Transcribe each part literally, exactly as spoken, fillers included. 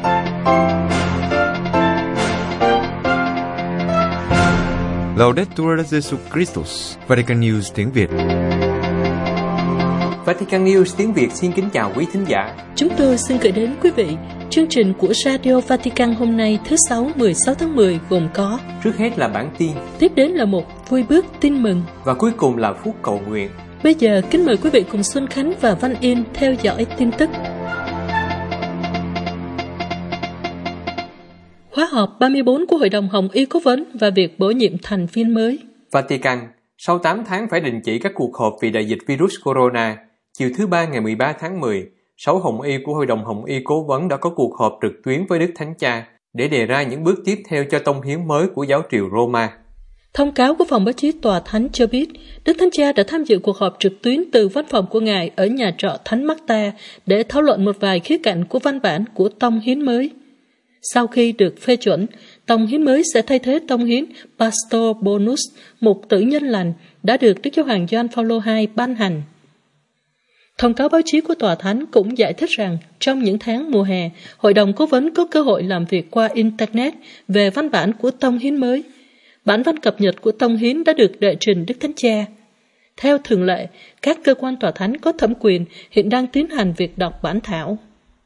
Laudetur Jesus Christus, Vatican News tiếng Việt. Vatican News tiếng Việt xin kính chào quý thính giả. Chúng tôi xin gửi đến quý vị chương trình của Radio Vatican hôm nay thứ Sáu mười sáu tháng mười gồm có: trước hết là bản tin, tiếp đến là một vui bước tin mừng, và cuối cùng là phút cầu nguyện. Bây giờ kính mời quý vị cùng Xuân Khánh và Văn Yên theo dõi tin tức. Khóa họp ba mươi bốn của Hội đồng Hồng Y Cố vấn và việc bổ nhiệm thành viên mới. Vatican, sau tám tháng phải đình chỉ các cuộc họp vì đại dịch virus corona, chiều thứ Ba ngày mười ba tháng mười, sáu Hồng Y của Hội đồng Hồng Y Cố vấn đã có cuộc họp trực tuyến với Đức Thánh Cha để đề ra những bước tiếp theo cho tông hiến mới của giáo triều Roma. Thông cáo của phòng báo chí Tòa Thánh cho biết, Đức Thánh Cha đã tham dự cuộc họp trực tuyến từ văn phòng của Ngài ở nhà trọ Thánh Marta để thảo luận một vài khía cạnh của văn bản của tông hiến mới. Sau khi được phê chuẩn, tông hiến mới sẽ thay thế tông hiến Pastor Bonus, mục tử nhân lành, đã được Đức Giáo hoàng Gioan Phaolô đệ nhị ban hành. Thông cáo báo chí của Tòa Thánh cũng giải thích rằng trong những tháng mùa hè, Hội đồng Cố vấn có cơ hội làm việc qua Internet về văn bản của tông hiến mới. Bản văn cập nhật của tông hiến đã được đệ trình Đức Thánh Cha. Theo thường lệ, các cơ quan Tòa Thánh có thẩm quyền hiện đang tiến hành việc đọc bản thảo.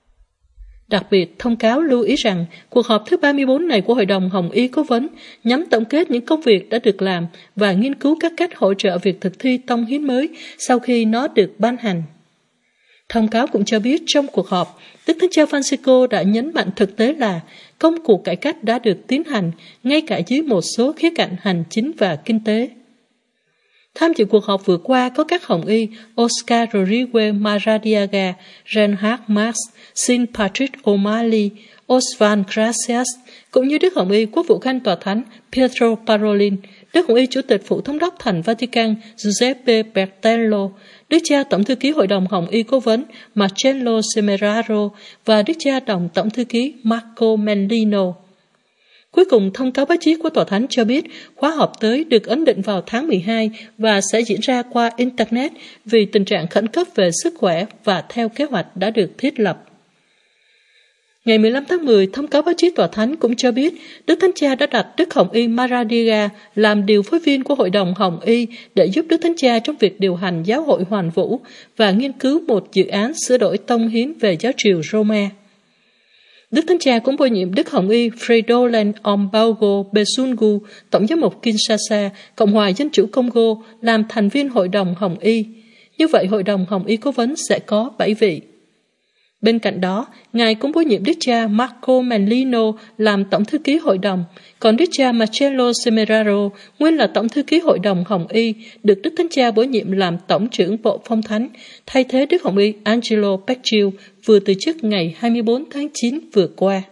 Đặc biệt, thông cáo lưu ý rằng cuộc họp thứ ba mươi bốn này của Hội đồng Hồng Y Cố vấn nhằm tổng kết những công việc đã được làm và nghiên cứu các cách hỗ trợ việc thực thi tông hiến mới sau khi nó được ban hành. Thông cáo cũng cho biết trong cuộc họp, Đức Thánh Cha Francisco đã nhấn mạnh thực tế là công cuộc cải cách đã được tiến hành ngay cả dưới một số khía cạnh hành chính và kinh tế. Tham dự cuộc họp vừa qua có các Hồng Y Oscar Rodriguez Maradiaga, Reinhard Marx, Saint Patrick O'Malley, Osvaldo Gracias, cũng như Đức Hồng Y Quốc vụ Khanh Tòa Thánh Pietro Parolin, Đức Hồng Y Chủ tịch Phủ Thống đốc Thành Vatican Giuseppe Bertello, Đức cha Tổng thư ký Hội đồng Hồng Y Cố vấn Marcello Semeraro và Đức cha Đồng Tổng thư ký Marco Mendino. Cuối cùng, thông cáo báo chí của Tòa Thánh cho biết khóa họp tới được ấn định vào tháng mười hai và sẽ diễn ra qua Internet vì tình trạng khẩn cấp về sức khỏe và theo kế hoạch đã được thiết lập. Ngày mười lăm tháng mười, thông cáo báo chí Tòa Thánh cũng cho biết Đức Thánh Cha đã đặt Đức Hồng Y Maradiaga làm điều phối viên của Hội đồng Hồng Y để giúp Đức Thánh Cha trong việc điều hành giáo hội hoàn vũ và nghiên cứu một dự án sửa đổi tông hiến về giáo triều Roma. Đức Thánh Cha cũng bổ nhiệm Đức Hồng Y Fridolin Ombago Besungu, Tổng giám mục Kinshasa, Cộng hòa Dân chủ Congo, làm thành viên Hội đồng Hồng Y. Như vậy, Hội đồng Hồng Y Cố vấn sẽ có bảy vị. Bên cạnh đó, Ngài cũng bổ nhiệm Đức cha Marco Mendino làm Tổng thư ký Hội đồng, còn Đức cha Marcello Semeraro, nguyên là Tổng thư ký Hội đồng Hồng Y, được Đức Thánh Cha bổ nhiệm làm Tổng trưởng Bộ Phong Thánh, thay thế Đức Hồng Y Angelo Becciu vừa từ chức ngày hai mươi bốn tháng chín vừa qua.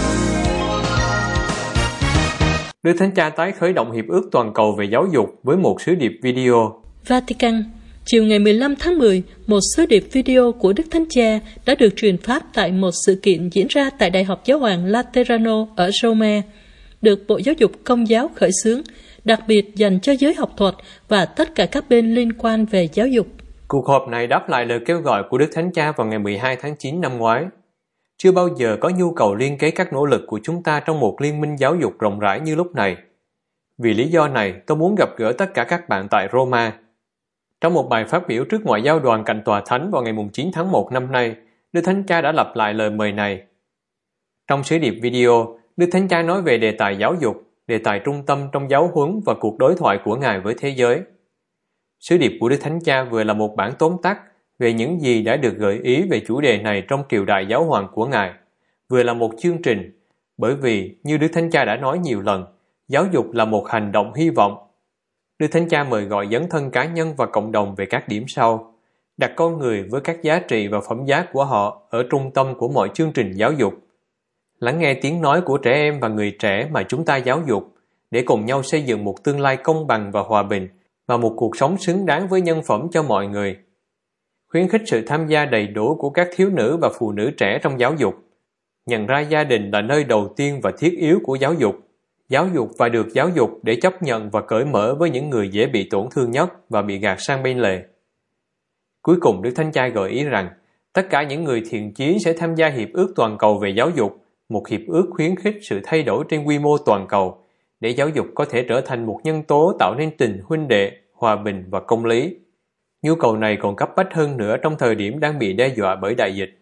Đức Thánh Cha tái khởi động hiệp ước toàn cầu về giáo dục với một sứ điệp video. Vatican. Chiều ngày mười lăm tháng mười, một sứ điệp video của Đức Thánh Cha đã được truyền phát tại một sự kiện diễn ra tại Đại học Giáo hoàng Laterano ở Roma, được Bộ Giáo dục Công giáo khởi xướng, đặc biệt dành cho giới học thuật và tất cả các bên liên quan về giáo dục. Cuộc họp này đáp lại lời kêu gọi của Đức Thánh Cha vào ngày mười hai tháng chín năm ngoái. Chưa bao giờ có nhu cầu liên kết các nỗ lực của chúng ta trong một liên minh giáo dục rộng rãi như lúc này. Vì lý do này, tôi muốn gặp gỡ tất cả các bạn tại Roma. Trong một bài phát biểu trước ngoại giao đoàn cạnh Tòa Thánh vào ngày chín tháng một năm nay, Đức Thánh Cha đã lặp lại lời mời này. Trong sứ điệp video, Đức Thánh Cha nói về đề tài giáo dục, đề tài trung tâm trong giáo huấn và cuộc đối thoại của Ngài với thế giới. Sứ điệp của Đức Thánh Cha vừa là một bản tóm tắt về những gì đã được gợi ý về chủ đề này trong triều đại giáo hoàng của Ngài, vừa là một chương trình, bởi vì, như Đức Thánh Cha đã nói nhiều lần, giáo dục là một hành động hy vọng. Đức Thánh Cha mời gọi dấn thân cá nhân và cộng đồng về các điểm sau, đặt con người với các giá trị và phẩm giá của họ ở trung tâm của mọi chương trình giáo dục. Lắng nghe tiếng nói của trẻ em và người trẻ mà chúng ta giáo dục, để cùng nhau xây dựng một tương lai công bằng và hòa bình, và một cuộc sống xứng đáng với nhân phẩm cho mọi người. Khuyến khích sự tham gia đầy đủ của các thiếu nữ và phụ nữ trẻ trong giáo dục. Nhận ra gia đình là nơi đầu tiên và thiết yếu của giáo dục. Giáo dục và được giáo dục để chấp nhận và cởi mở với những người dễ bị tổn thương nhất và bị gạt sang bên lề. Cuối cùng, Đức Thánh Cha gợi ý rằng tất cả những người thiện chí sẽ tham gia hiệp ước toàn cầu về giáo dục một hiệp ước khuyến khích sự thay đổi trên quy mô toàn cầu để giáo dục có thể trở thành một nhân tố tạo nên tình huynh đệ, hòa bình và công lý. Nhu cầu này còn cấp bách hơn nữa trong thời điểm đang bị đe dọa bởi đại dịch.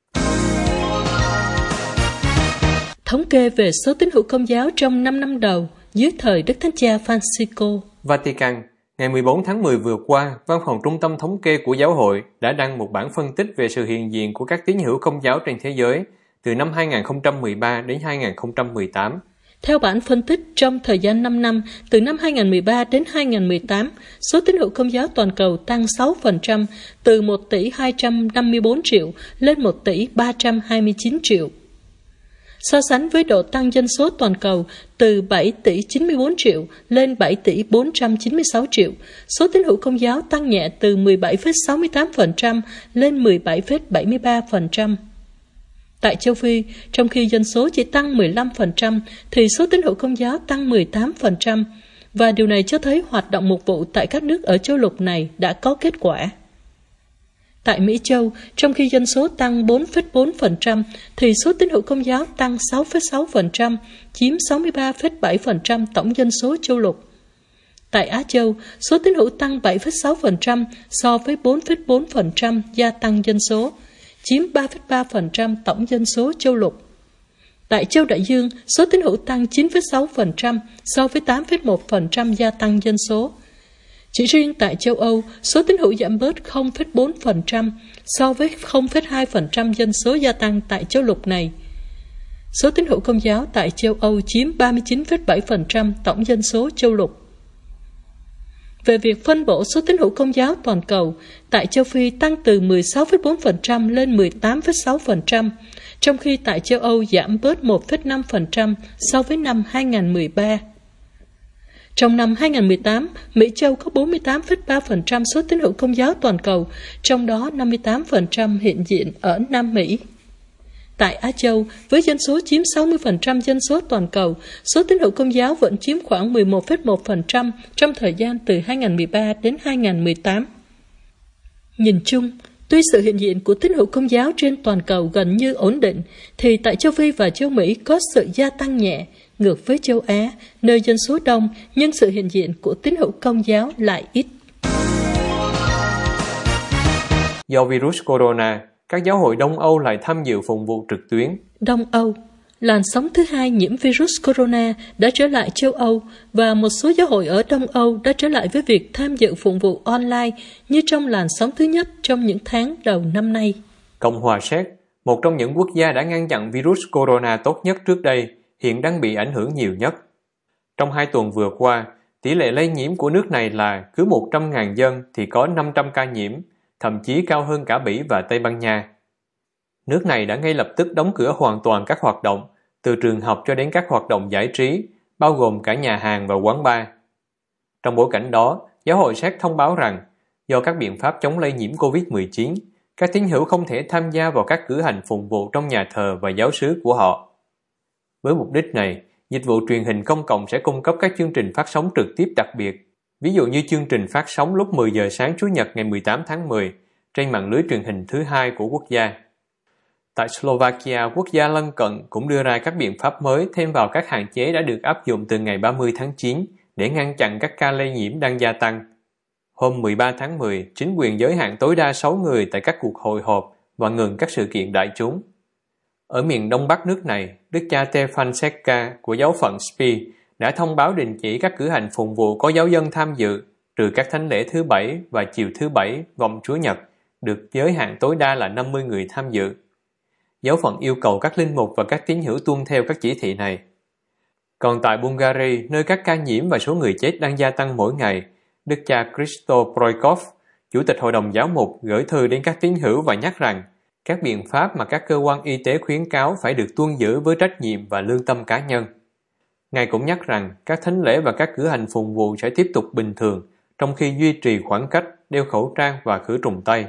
Thống kê về số tín hữu Công giáo trong năm năm đầu dưới thời Đức Thánh Cha Francisco. Vatican, ngày mười bốn tháng mười vừa qua, Văn phòng Trung tâm Thống kê của Giáo hội đã đăng một bản phân tích về sự hiện diện của các tín hữu Công giáo trên thế giới từ năm hai nghìn không trăm mười ba đến hai nghìn không trăm mười tám. Theo bản phân tích, trong thời gian năm năm, từ năm hai nghìn không trăm mười ba đến hai nghìn không trăm mười tám, số tín hữu Công giáo toàn cầu tăng sáu phần trăm, từ một tỷ hai trăm năm mươi bốn triệu lên một tỷ ba trăm hai mươi chín triệu. So sánh với độ tăng dân số toàn cầu từ bảy tỷ chín mươi bốn triệu lên bảy tỷ bốn trăm chín mươi sáu triệu, số tín hữu Công giáo tăng nhẹ từ mười bảy phẩy sáu mươi tám phần trăm lên mười bảy phẩy bảy mươi ba phần trăm. Tại châu Phi, trong khi dân số chỉ tăng mười lăm phần trăm, thì số tín hữu Công giáo tăng mười tám phần trăm, và điều này cho thấy hoạt động mục vụ tại các nước ở châu lục này đã có kết quả. Tại Mỹ Châu, trong khi dân số tăng bốn phẩy bốn phần trăm, thì số tín hữu Công giáo tăng sáu phẩy sáu phần trăm, chiếm sáu mươi ba phẩy bảy phần trăm tổng dân số châu lục. Tại Á Châu, số tín hữu tăng bảy phẩy sáu phần trăm so với bốn phẩy bốn phần trăm gia tăng dân số, chiếm ba phẩy ba phần trăm tổng dân số châu lục. Tại châu Đại Dương, số tín hữu tăng chín phẩy sáu phần trăm so với tám phẩy một phần trăm gia tăng dân số. Chỉ riêng tại châu Âu, số tín hữu giảm bớt không phẩy bốn phần trăm so với không phẩy hai phần trăm dân số gia tăng tại châu lục này. Số tín hữu Công giáo tại châu Âu chiếm ba mươi chín phẩy bảy phần trăm tổng dân số châu lục. Về việc phân bổ số tín hữu Công giáo toàn cầu, tại châu Phi tăng từ mười sáu phẩy bốn phần trăm lên mười tám phẩy sáu phần trăm, trong khi tại châu Âu giảm bớt một phẩy năm phần trăm so với năm hai nghìn không trăm mười ba. Trong năm hai nghìn không trăm mười tám, Mỹ Châu có bốn mươi tám phẩy ba phần trăm số tín hữu Công giáo toàn cầu, trong đó năm mươi tám phần trăm hiện diện ở Nam Mỹ. Tại Á Châu, với dân số chiếm sáu mươi phần trăm dân số toàn cầu, số tín hữu Công giáo vẫn chiếm khoảng mười một phẩy một phần trăm trong thời gian từ hai nghìn không trăm mười ba đến hai nghìn không trăm mười tám. Nhìn chung, tuy sự hiện diện của tín hữu Công giáo trên toàn cầu gần như ổn định, thì tại châu Phi và châu Mỹ có sự gia tăng nhẹ, ngược với châu Á, nơi dân số đông nhưng sự hiện diện của tín hữu Công giáo lại ít. Do virus corona, các giáo hội Đông Âu lại tham dự phụng vụ trực tuyến. Đông Âu, làn sóng thứ hai nhiễm virus corona đã trở lại châu Âu, và một số giáo hội ở Đông Âu đã trở lại với việc tham dự phụng vụ online như trong làn sóng thứ nhất trong những tháng đầu năm nay. Cộng hòa Séc, một trong những quốc gia đã ngăn chặn virus corona tốt nhất trước đây, hiện đang bị ảnh hưởng nhiều nhất. Trong hai tuần vừa qua, tỷ lệ lây nhiễm của nước này là cứ một trăm nghìn dân thì có năm trăm ca nhiễm, thậm chí cao hơn cả Bỉ và Tây Ban Nha. Nước này đã ngay lập tức đóng cửa hoàn toàn các hoạt động, từ trường học cho đến các hoạt động giải trí, bao gồm cả nhà hàng và quán bar. Trong bối cảnh đó, giáo hội Séc thông báo rằng, do các biện pháp chống lây nhiễm covid mười chín, các tín hữu không thể tham gia vào các cử hành phụng vụ trong nhà thờ và giáo xứ của họ. Với mục đích này, dịch vụ truyền hình công cộng sẽ cung cấp các chương trình phát sóng trực tiếp đặc biệt, ví dụ như chương trình phát sóng lúc mười giờ sáng Chủ nhật ngày mười tám tháng mười trên mạng lưới truyền hình thứ hai của quốc gia. Tại Slovakia, quốc gia lân cận cũng đưa ra các biện pháp mới thêm vào các hạn chế đã được áp dụng từ ngày ba mươi tháng chín để ngăn chặn các ca lây nhiễm đang gia tăng. Hôm mười ba tháng mười, chính quyền giới hạn tối đa sáu người tại các cuộc hội họp và ngừng các sự kiện đại chúng. Ở miền đông bắc nước này, Đức cha Stefan Seka của giáo phận Spi đã thông báo đình chỉ các cử hành phụng vụ có giáo dân tham dự, trừ các thánh lễ thứ Bảy và chiều thứ Bảy vòng Chúa Nhật, được giới hạn tối đa là năm mươi người tham dự. Giáo phận yêu cầu các linh mục và các tín hữu tuân theo các chỉ thị này. Còn tại Bulgaria, nơi các ca nhiễm và số người chết đang gia tăng mỗi ngày, Đức cha Christo Proikov, Chủ tịch Hội đồng Giáo mục, gửi thư đến các tín hữu và nhắc rằng các biện pháp mà các cơ quan y tế khuyến cáo phải được tuân giữ với trách nhiệm và lương tâm cá nhân. Ngài cũng nhắc rằng các thánh lễ và các cử hành phụng vụ sẽ tiếp tục bình thường, trong khi duy trì khoảng cách, đeo khẩu trang và khử trùng tay.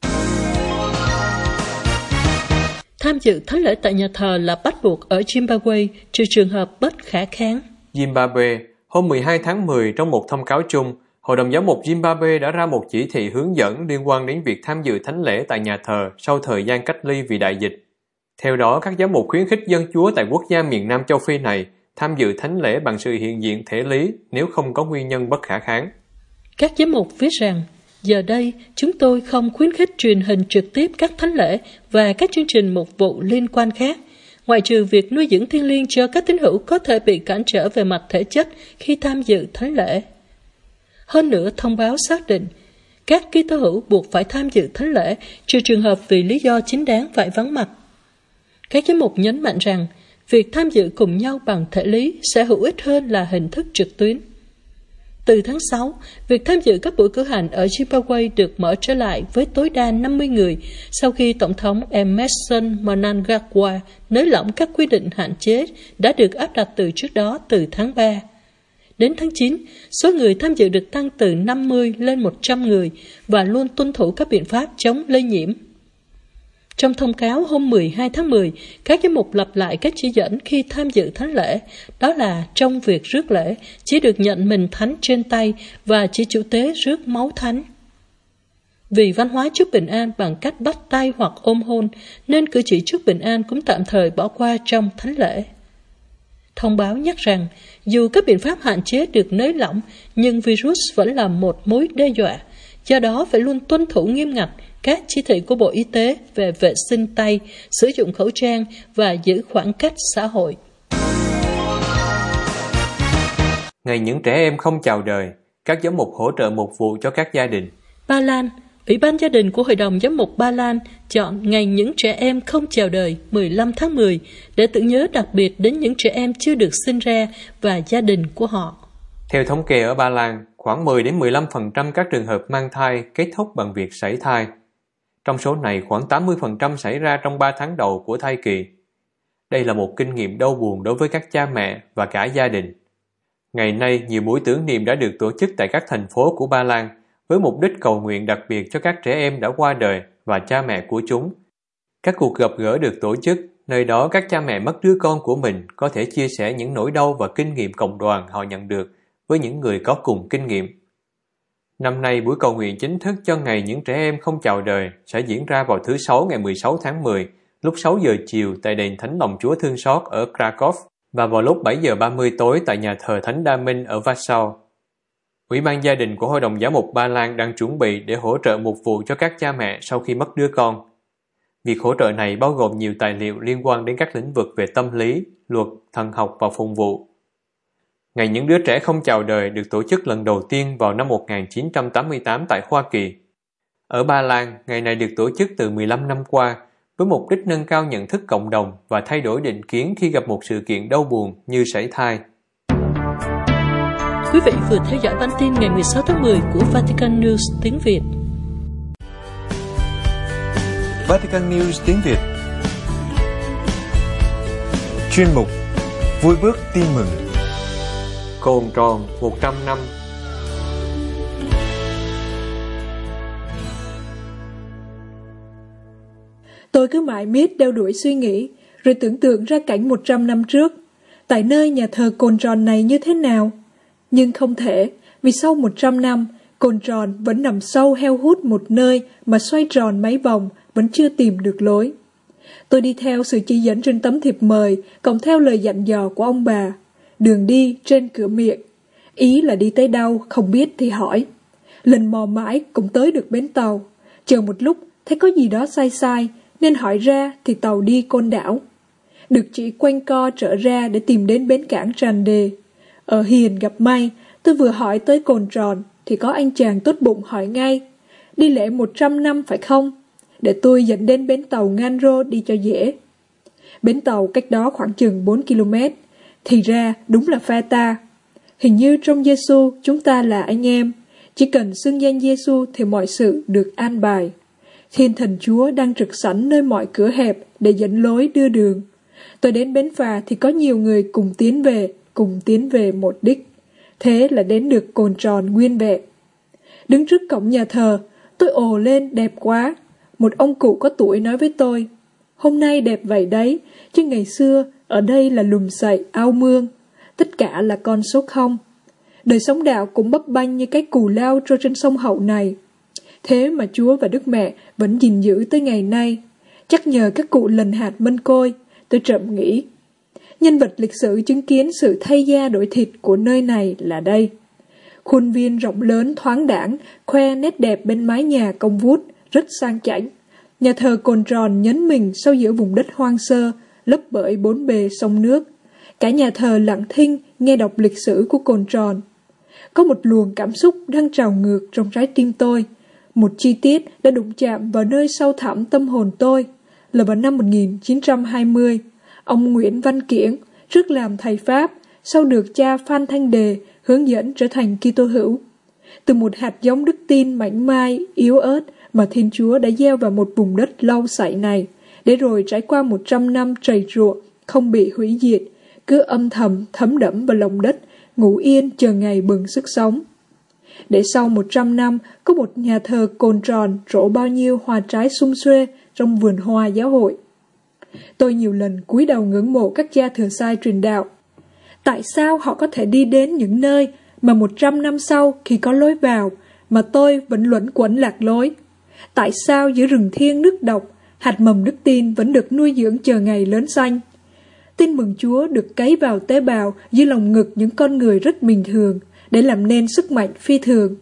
Tham dự thánh lễ tại nhà thờ là bắt buộc ở Zimbabwe, trừ trường hợp bất khả kháng. Zimbabwe, hôm mười hai tháng mười, trong một thông cáo chung, Hội đồng Giáo mục Zimbabwe đã ra một chỉ thị hướng dẫn liên quan đến việc tham dự thánh lễ tại nhà thờ sau thời gian cách ly vì đại dịch. Theo đó, các giám mục khuyến khích dân Chúa tại quốc gia miền Nam châu Phi này tham dự thánh lễ bằng sự hiện diện thể lý nếu không có nguyên nhân bất khả kháng. Các giám mục viết rằng, giờ đây chúng tôi không khuyến khích truyền hình trực tiếp các thánh lễ và các chương trình mục vụ liên quan khác, ngoại trừ việc nuôi dưỡng thiêng liêng cho các tín hữu có thể bị cản trở về mặt thể chất khi tham dự thánh lễ. Hơn nữa, thông báo xác định, các Kitô hữu buộc phải tham dự thánh lễ trừ trường hợp vì lý do chính đáng phải vắng mặt. Các giám mục nhấn mạnh rằng, việc tham dự cùng nhau bằng thể lý sẽ hữu ích hơn là hình thức trực tuyến. Từ tháng sáu, việc tham dự các buổi cử hành ở Zimbabwe được mở trở lại với tối đa năm mươi người sau khi Tổng thống Emmerson Mnangagwa nới lỏng các quy định hạn chế đã được áp đặt từ trước đó từ tháng ba. Đến tháng chín, số người tham dự được tăng từ năm mươi lên một trăm người và luôn tuân thủ các biện pháp chống lây nhiễm. Trong thông cáo hôm mười hai tháng mười, các giám mục lặp lại các chỉ dẫn khi tham dự thánh lễ, đó là trong việc rước lễ, chỉ được nhận mình thánh trên tay và chỉ chủ tế rước máu thánh. Vì văn hóa chúc bình an bằng cách bắt tay hoặc ôm hôn, nên cử chỉ chúc bình an cũng tạm thời bỏ qua trong thánh lễ. Thông báo nhắc rằng, dù các biện pháp hạn chế được nới lỏng, nhưng virus vẫn là một mối đe dọa, do đó phải luôn tuân thủ nghiêm ngặt các chỉ thị của Bộ Y tế về vệ sinh tay, sử dụng khẩu trang và giữ khoảng cách xã hội. Ngày những trẻ em không chào đời, các giám mục hỗ trợ mục vụ cho các gia đình. Ba Lan, Ủy ban gia đình của Hội đồng Giám mục Ba Lan chọn Ngày những trẻ em không chào đời mười lăm tháng mười để tưởng nhớ đặc biệt đến những trẻ em chưa được sinh ra và gia đình của họ. Theo thống kê ở Ba Lan, khoảng mười đến mười lăm phần trăm các trường hợp mang thai kết thúc bằng việc sảy thai. Trong số này, khoảng tám mươi phần trăm xảy ra trong ba tháng đầu của thai kỳ. Đây là một kinh nghiệm đau buồn đối với các cha mẹ và cả gia đình. Ngày nay, nhiều buổi tưởng niệm đã được tổ chức tại các thành phố của Ba Lan với mục đích cầu nguyện đặc biệt cho các trẻ em đã qua đời và cha mẹ của chúng. Các cuộc gặp gỡ được tổ chức, nơi đó các cha mẹ mất đứa con của mình có thể chia sẻ những nỗi đau và kinh nghiệm cộng đoàn họ nhận được với những người có cùng kinh nghiệm. Năm nay, buổi cầu nguyện chính thức cho Ngày những trẻ em không chào đời sẽ diễn ra vào thứ Sáu ngày mười sáu tháng mười, lúc sáu giờ chiều tại đền Thánh Lòng Chúa Thương Xót ở Krakow và vào lúc bảy giờ ba mươi tối tại nhà thờ Thánh Đa Minh ở Warsaw. Ủy ban gia đình của Hội đồng Giám mục Ba Lan đang chuẩn bị để hỗ trợ mục vụ cho các cha mẹ sau khi mất đứa con. Việc hỗ trợ này bao gồm nhiều tài liệu liên quan đến các lĩnh vực về tâm lý, luật, thần học và phụng vụ. Ngày những đứa trẻ không chào đời được tổ chức lần đầu tiên vào năm một nghìn chín trăm tám mươi tám tại Hoa Kỳ. Ở Ba Lan, ngày này được tổ chức từ mười lăm năm qua với mục đích nâng cao nhận thức cộng đồng và thay đổi định kiến khi gặp một sự kiện đau buồn như sảy thai. Quý vị vừa theo dõi bản tin ngày mười sáu tháng mười của Vatican News tiếng Việt. Vatican News tiếng Việt. Chuyên mục Vui bước tin mừng. Cồn tròn một trăm năm. Tôi cứ mãi miết đeo đuổi suy nghĩ, rồi tưởng tượng ra cảnh một trăm năm trước, tại nơi nhà thờ cồn tròn này như thế nào. Nhưng không thể, vì sau một trăm năm, cồn tròn vẫn nằm sâu heo hút một nơi mà xoay tròn mấy vòng vẫn chưa tìm được lối. Tôi đi theo sự chỉ dẫn trên tấm thiệp mời, cộng theo lời dặn dò của ông bà. Đường đi trên cửa miệng. Ý là đi tới đâu, không biết thì hỏi. Lần mò mãi cũng tới được bến tàu. Chờ một lúc, thấy có gì đó sai sai, nên hỏi ra thì tàu đi Côn Đảo. Được chỉ quanh co trở ra để tìm đến bến cảng Tràn Đề. Ở Hiền gặp may, tôi vừa hỏi tới cồn tròn, thì có anh chàng tốt bụng hỏi ngay. Đi lễ một trăm năm phải không? Để tôi dẫn đến bến tàu Ngan Rô đi cho dễ. Bến tàu cách đó khoảng chừng bốn ki lô mét. Thì ra đúng là phe ta. Hình như trong Giêsu chúng ta là anh em. Chỉ cần xưng danh Giêsu thì mọi sự được an bài. Thiên Thần Chúa đang trực sẵn nơi mọi cửa hẹp để dẫn lối đưa đường. Tôi đến bến phà thì có nhiều người cùng tiến về, cùng tiến về một đích. Thế là đến được cồn tròn nguyên vẹn. Đứng trước cổng nhà thờ, tôi ồ lên đẹp quá. Một ông cụ có tuổi nói với tôi, hôm nay đẹp vậy đấy, chứ ngày xưa ở đây là lùm xậy, ao mương. Tất cả là con số không. Đời sống đạo cũng bấp banh như cái cù lao trôi trên sông Hậu này. Thế mà Chúa và Đức Mẹ vẫn gìn giữ tới ngày nay. Chắc nhờ các cụ lần hạt mân côi, tôi trộm nghĩ. Nhân vật lịch sử chứng kiến sự thay da đổi thịt của nơi này là đây. Khuôn viên rộng lớn thoáng đãng, khoe nét đẹp bên mái nhà cong vút, rất sang chảnh. Nhà thờ cồn tròn nhấn mình sâu giữa vùng đất hoang sơ, lấp bởi bốn bề sông nước. Cả nhà thờ lặng thinh nghe đọc lịch sử của cồn tròn. Có một luồng cảm xúc đang trào ngược trong trái tim tôi. Một chi tiết đã đụng chạm vào nơi sâu thẳm tâm hồn tôi, là vào năm một nghìn chín trăm hai mươi. Ông Nguyễn Văn Kiển, trước làm thầy Pháp, sau được cha Phan Thanh Đề hướng dẫn trở thành Kitô hữu. Từ một hạt giống đức tin mảnh mai, yếu ớt mà Thiên Chúa đã gieo vào một vùng đất lau sậy này, để rồi trải qua một trăm năm trầy trụa, không bị hủy diệt, cứ âm thầm thấm đẫm vào lòng đất, ngủ yên chờ ngày bừng sức sống. Để sau một trăm năm, có một nhà thờ cồn tròn trổ bao nhiêu hoa trái sum xuê trong vườn hoa giáo hội. Tôi nhiều lần cúi đầu ngưỡng mộ các cha thừa sai truyền đạo. Tại sao họ có thể đi đến những nơi mà một trăm năm sau khi có lối vào mà tôi vẫn luẩn quẩn lạc lối? Tại sao giữa rừng thiêng nước độc, hạt mầm đức tin vẫn được nuôi dưỡng chờ ngày lớn xanh? Tin mừng Chúa được cấy vào tế bào dưới lòng ngực những con người rất bình thường để làm nên sức mạnh phi thường.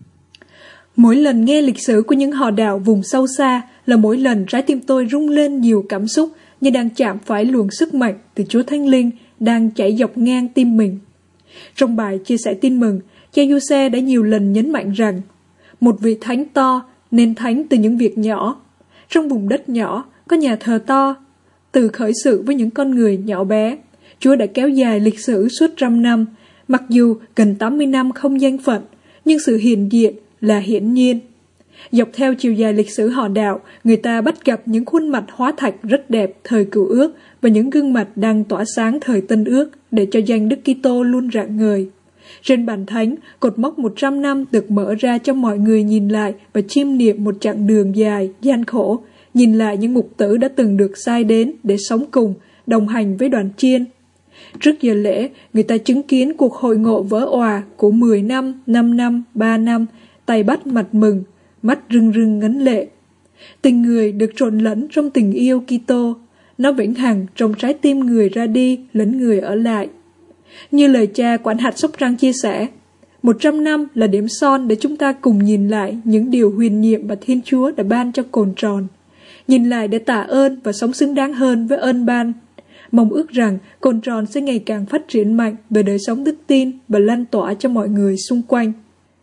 Mỗi lần nghe lịch sử của những họ đạo vùng sâu xa là mỗi lần trái tim tôi rung lên nhiều cảm xúc như đang chạm phải luồng sức mạnh từ Chúa Thánh Linh đang chảy dọc ngang tim mình. Trong bài chia sẻ tin mừng, cha Giuse đã nhiều lần nhấn mạnh rằng một vị thánh to nên thánh từ những việc nhỏ. Trong vùng đất nhỏ có nhà thờ to. Từ khởi sự với những con người nhỏ bé, Chúa đã kéo dài lịch sử suốt trăm năm, mặc dù gần tám mươi năm không danh phận, nhưng sự hiện diện là hiển nhiên. Dọc theo chiều dài lịch sử họ đạo, người ta bắt gặp những khuôn mặt hóa thạch rất đẹp thời Cựu Ước và những gương mặt đang tỏa sáng thời Tân Ước để cho danh Đức Kitô luôn rạng ngời. Trên bàn thánh, cột mốc một trăm năm được mở ra cho mọi người nhìn lại và chiêm niệm một chặng đường dài, gian khổ, nhìn lại những mục tử đã từng được sai đến để sống cùng, đồng hành với đoàn chiên. Trước giờ lễ, người ta chứng kiến cuộc hội ngộ vỡ òa của mười năm, năm năm, ba năm, tay bắt mặt mừng, mắt rưng rưng ngấn lệ. Tình người được trộn lẫn trong tình yêu Kitô, nó vĩnh hằng trong trái tim người ra đi lẫn người ở lại. Như lời cha quản hạt Sóc Trăng chia sẻ, một trăm năm là điểm son để chúng ta cùng nhìn lại những điều huyền nhiệm mà Thiên Chúa đã ban cho cồn tròn. Nhìn lại để tạ ơn và sống xứng đáng hơn với ơn ban. Mong ước rằng cồn tròn sẽ ngày càng phát triển mạnh về đời sống đức tin và lan tỏa cho mọi người xung quanh.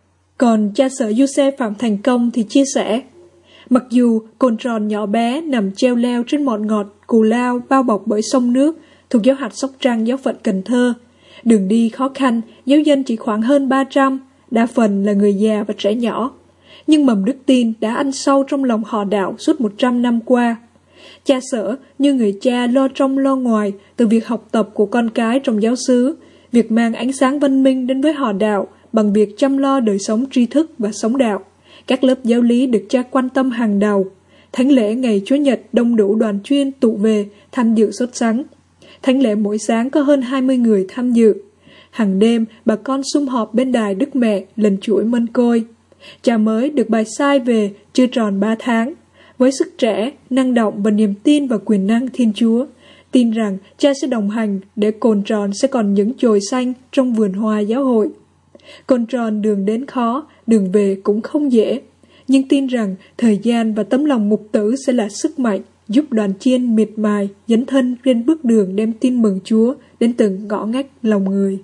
Còn cha sở Giuse Phạm Thành Công thì chia sẻ, mặc dù cồn tròn nhỏ bé nằm treo leo trên mọn ngọt Cù Lao bao bọc bởi sông nước thuộc giáo hạt Sóc Trăng giáo phận Cần Thơ, đường đi khó khăn, giáo dân chỉ khoảng hơn ba trăm, đa phần là người già và trẻ nhỏ. Nhưng mầm đức tin đã ăn sâu trong lòng họ đạo suốt một trăm năm qua. Cha sở như người cha lo trong lo ngoài từ việc học tập của con cái trong giáo xứ, việc mang ánh sáng văn minh đến với họ đạo bằng việc chăm lo đời sống tri thức và sống đạo. Các lớp giáo lý được cha quan tâm hàng đầu. Thánh lễ ngày Chúa Nhật đông đủ đoàn chuyên tụ về tham dự sốt sắng. Thánh lễ mỗi sáng có hơn hai mươi người tham dự. Hàng đêm bà con sum họp bên đài Đức Mẹ lần chuỗi mân côi. Cha mới được bài sai về chưa tròn ba tháng. Với sức trẻ, năng động và niềm tin vào quyền năng Thiên Chúa, tin rằng cha sẽ đồng hành để cồn tròn sẽ còn những chồi xanh trong vườn hoa giáo hội. Cồn tròn đường đến khó, đường về cũng không dễ, nhưng tin rằng thời gian và tấm lòng mục tử sẽ là sức mạnh giúp đoàn chiên miệt mài dấn thân trên bước đường đem tin mừng Chúa đến từng ngõ ngách lòng người.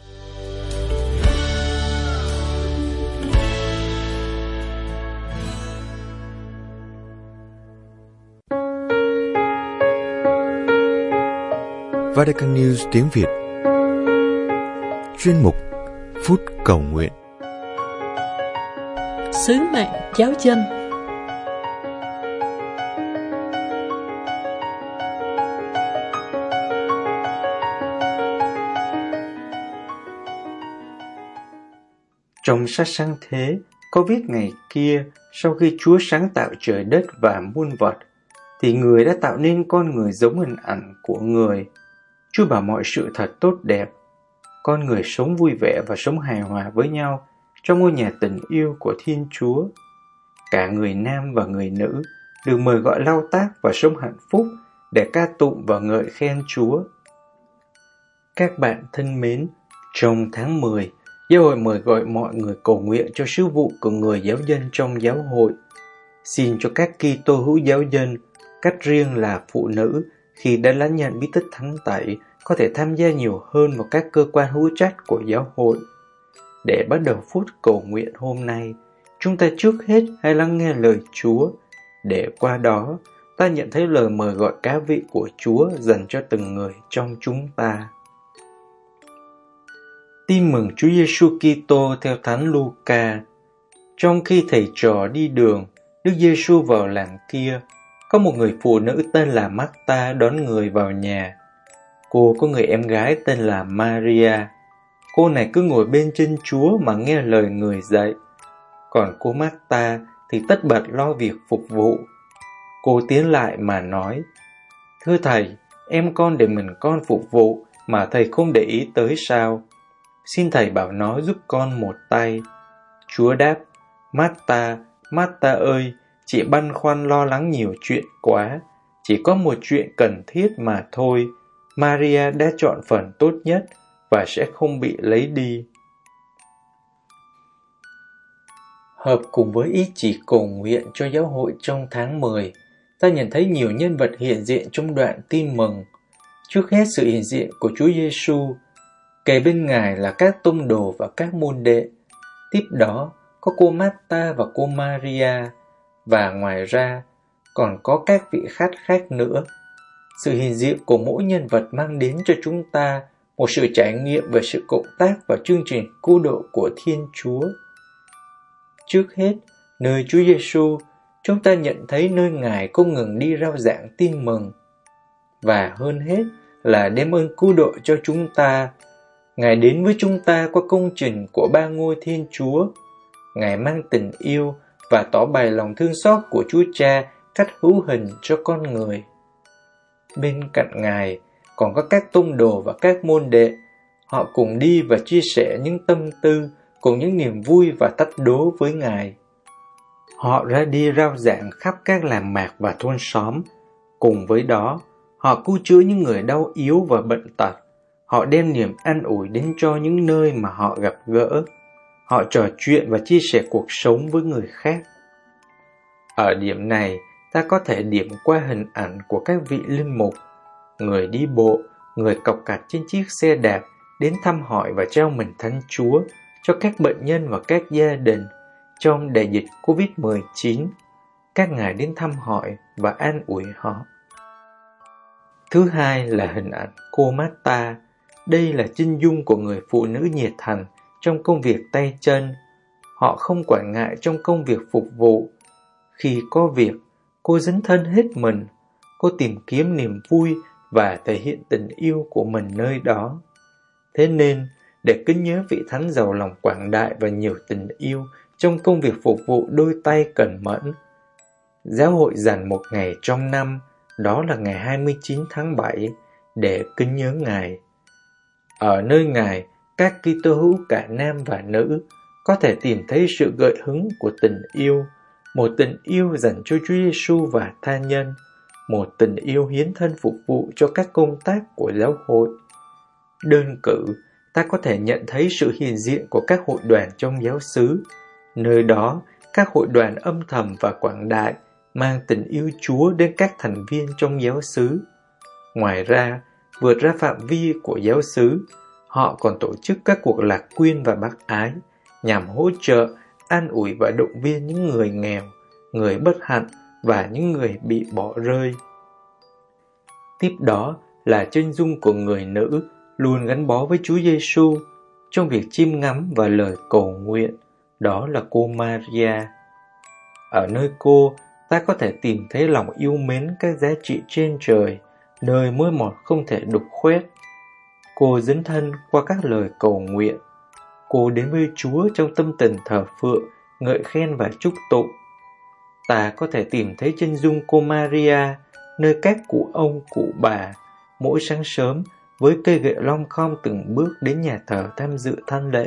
Vatican News tiếng Việt. Chuyên mục Phút Cầu Nguyện. Sứ mệnh giáo dân. Trong sách Sáng Thế có viết ngày kia, sau khi Chúa sáng tạo trời đất và muôn vật, thì người đã tạo nên con người giống hình ảnh của người. Chúa bảo mọi sự thật tốt đẹp. Con người sống vui vẻ và sống hài hòa với nhau trong ngôi nhà tình yêu của Thiên Chúa. Cả người nam và người nữ được mời gọi lao tác và sống hạnh phúc để ca tụng và ngợi khen Chúa. Các bạn thân mến, trong tháng mười, Giáo hội mời gọi mọi người cầu nguyện cho sứ vụ của người giáo dân trong giáo hội. Xin cho các Kitô hữu giáo dân, cách riêng là phụ nữ, khi đã lãnh nhận bí tích thánh tẩy, có thể tham gia nhiều hơn vào các cơ quan hữu trách của giáo hội. Để bắt đầu phút cầu nguyện hôm nay, chúng ta trước hết hãy lắng nghe lời Chúa, để qua đó ta nhận thấy lời mời gọi cá vị của Chúa dành cho từng người trong chúng ta. Tin mừng Chúa Giêsu Kitô theo Thánh Luca. Trong khi thầy trò đi đường, Đức Giêsu vào làng kia, có một người phụ nữ tên là Marta đón người vào nhà. Cô có người em gái tên là Maria. Cô này cứ ngồi bên chân Chúa mà nghe lời người dạy. Còn cô Marta thì tất bật lo việc phục vụ. Cô tiến lại mà nói: "Thưa thầy, em con để mình con phục vụ mà thầy không để ý tới sao? Xin thầy bảo nó giúp con một tay." Chúa đáp: "Marta, Marta ơi, chị băn khoăn lo lắng nhiều chuyện quá, chỉ có một chuyện cần thiết mà thôi. Maria đã chọn phần tốt nhất và sẽ không bị lấy đi." Hợp cùng với ý chỉ cầu nguyện cho giáo hội trong tháng mười, ta nhận thấy nhiều nhân vật hiện diện trong đoạn tin mừng. Trước hết sự hiện diện của Chúa Giêsu, kề bên Ngài là các tông đồ và các môn đệ. Tiếp đó có cô Marta và cô Maria, và ngoài ra còn có các vị khách khác nữa. Sự hiện diện của mỗi nhân vật mang đến cho chúng ta một sự trải nghiệm về sự cộng tác và chương trình cứu độ của Thiên Chúa. Trước hết, nơi Chúa Giêsu, chúng ta nhận thấy nơi Ngài không ngừng đi rao giảng tin mừng. Và hơn hết là đem ơn cứu độ cho chúng ta. Ngài đến với chúng ta qua công trình của ba ngôi Thiên Chúa. Ngài mang tình yêu và tỏ bày lòng thương xót của Chúa Cha cách hữu hình cho con người. Bên cạnh Ngài còn có các tông đồ và các môn đệ. Họ cùng đi và chia sẻ những tâm tư, cùng những niềm vui và thách đố với Ngài. Họ ra đi rao giảng khắp các làng mạc và thôn xóm. Cùng với đó, họ cứu chữa những người đau yếu và bệnh tật. Họ đem niềm an ủi đến cho những nơi mà họ gặp gỡ. Họ trò chuyện và chia sẻ cuộc sống với người khác. Ở điểm này, ta có thể điểm qua hình ảnh của các vị linh mục, người đi bộ, người cọc cạch trên chiếc xe đạp đến thăm hỏi và trao mình Thánh Chúa cho các bệnh nhân và các gia đình trong đại dịch covid mười chín. Các ngài đến thăm hỏi và an ủi họ. Thứ hai là hình ảnh cô Marta. Đây là chân dung của người phụ nữ nhiệt thành trong công việc tay chân. Họ không quản ngại trong công việc phục vụ. Khi có việc, cô dấn thân hết mình. Cô tìm kiếm niềm vui và thể hiện tình yêu của mình nơi đó. Thế nên, để kính nhớ vị Thánh giàu lòng quảng đại và nhiều tình yêu trong công việc phục vụ đôi tay cẩn mẫn, giáo hội dành một ngày trong năm, đó là ngày hai mươi chín tháng bảy, để kính nhớ Ngài. Ở nơi Ngài, các Kitô hữu cả nam và nữ có thể tìm thấy sự gợi hứng của tình yêu, một tình yêu dành cho Chúa Giêsu và tha nhân, một tình yêu hiến thân phục vụ cho các công tác của giáo hội. Đơn cử, ta có thể nhận thấy sự hiện diện của các hội đoàn trong giáo xứ. Nơi đó, các hội đoàn âm thầm và quảng đại mang tình yêu Chúa đến các thành viên trong giáo xứ. Ngoài ra, vượt ra phạm vi của giáo xứ, họ còn tổ chức các cuộc lạc quyên và bác ái nhằm hỗ trợ, an ủi và động viên những người nghèo, người bất hạnh và những người bị bỏ rơi. Tiếp đó là chân dung của người nữ luôn gắn bó với Chúa Giêsu trong việc chiêm ngắm và lời cầu nguyện, đó là cô Maria. Ở nơi cô, ta có thể tìm thấy lòng yêu mến các giá trị trên trời, nơi mối mọt không thể đục khoét. Cô dấn thân qua các lời cầu nguyện. Cô đến với Chúa trong tâm tình thờ phượng, ngợi khen và chúc tụng. Ta có thể tìm thấy chân dung cô Maria nơi các cụ ông, cụ bà, mỗi sáng sớm với cây gậy lom khom từng bước đến nhà thờ tham dự thánh lễ.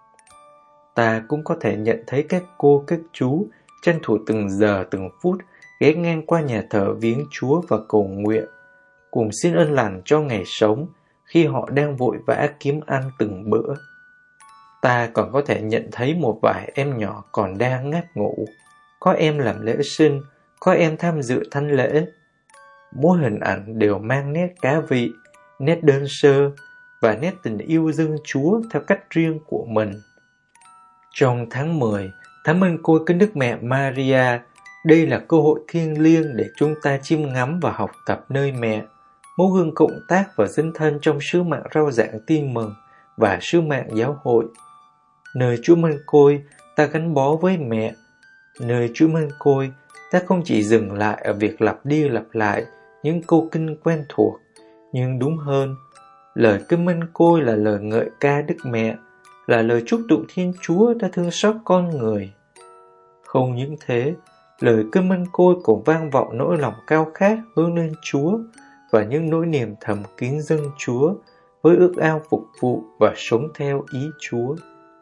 Ta cũng có thể nhận thấy các cô, các chú tranh thủ từng giờ từng phút ghé ngang qua nhà thờ viếng Chúa và cầu nguyện, cùng xin ơn lành cho ngày sống khi họ đang vội vã kiếm ăn từng bữa. Ta còn có thể nhận thấy một vài em nhỏ còn đang ngáp ngủ. Có em làm lễ sinh, có em tham dự thánh lễ. Mỗi hình ảnh đều mang nét cá vị, nét đơn sơ và nét tình yêu dâng Chúa theo cách riêng của mình. Trong tháng mười, Thánh Ân Côi Kính Đức Mẹ Maria, đây là cơ hội thiêng liêng để chúng ta chiêm ngắm và học tập nơi mẹ, mẫu gương cộng tác và dấn thân trong sứ mạng rao giảng tin mừng và sứ mạng giáo hội. Nơi Chúa Mân Côi, ta gắn bó với mẹ. Nơi Chúa Mân Côi, ta không chỉ dừng lại ở việc lặp đi lặp lại những câu kinh quen thuộc, nhưng đúng hơn, lời Kinh Mân Côi là lời ngợi ca Đức Mẹ, là lời chúc tụng Thiên Chúa đã thương xót con người. Không những thế, lời Kinh Mân Côi còn vang vọng nỗi lòng cao khát hướng lên Chúa và những nỗi niềm thầm kín dâng Chúa với ước ao phục vụ và sống theo ý Chúa.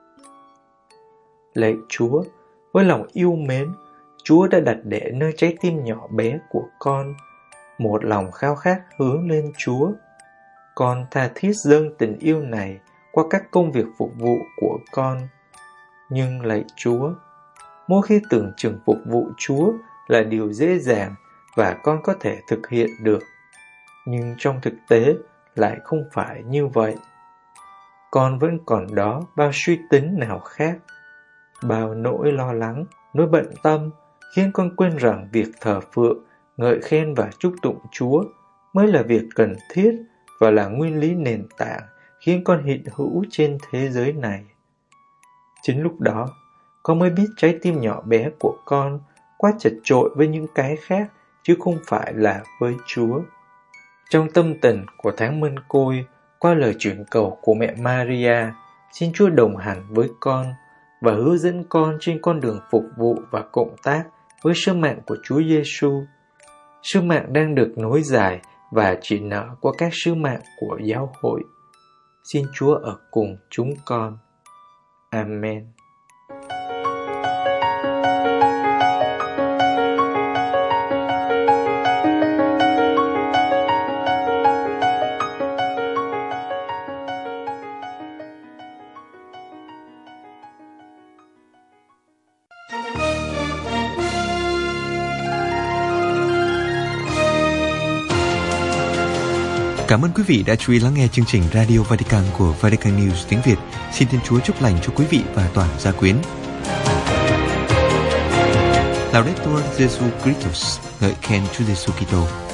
Lạy Chúa, với lòng yêu mến, Chúa đã đặt để nơi trái tim nhỏ bé của con một lòng khao khát hướng lên Chúa. Con tha thiết dâng tình yêu này qua các công việc phục vụ của con. Nhưng lạy Chúa, mỗi khi tưởng chừng phục vụ Chúa là điều dễ dàng và con có thể thực hiện được, nhưng trong thực tế lại không phải như vậy. Con vẫn còn đó bao suy tính nào khác, bao nỗi lo lắng, nỗi bận tâm khiến con quên rằng việc thờ phượng, ngợi khen và chúc tụng Chúa mới là việc cần thiết và là nguyên lý nền tảng khiến con hiện hữu trên thế giới này. Chính lúc đó, con mới biết trái tim nhỏ bé của con quá chật chội với những cái khác chứ không phải là với Chúa. Trong tâm tình của tháng Mân Côi, qua lời chuyển cầu của mẹ Maria, xin Chúa đồng hành với con và hướng dẫn con trên con đường phục vụ và cộng tác với sứ mạng của Chúa Giêsu. Sứ mạng đang được nối dài và triển nở qua các sứ mạng của giáo hội. Xin Chúa ở cùng chúng con. Amen. Cảm ơn quý vị đã chú ý lắng nghe chương trình Radio Vatican của Vatican News tiếng Việt. Xin Thiên Chúa chúc lành cho quý vị và toàn gia quyến. Laudetur Jesu Christus, ngợi khen Chúa Giêsu Kitô.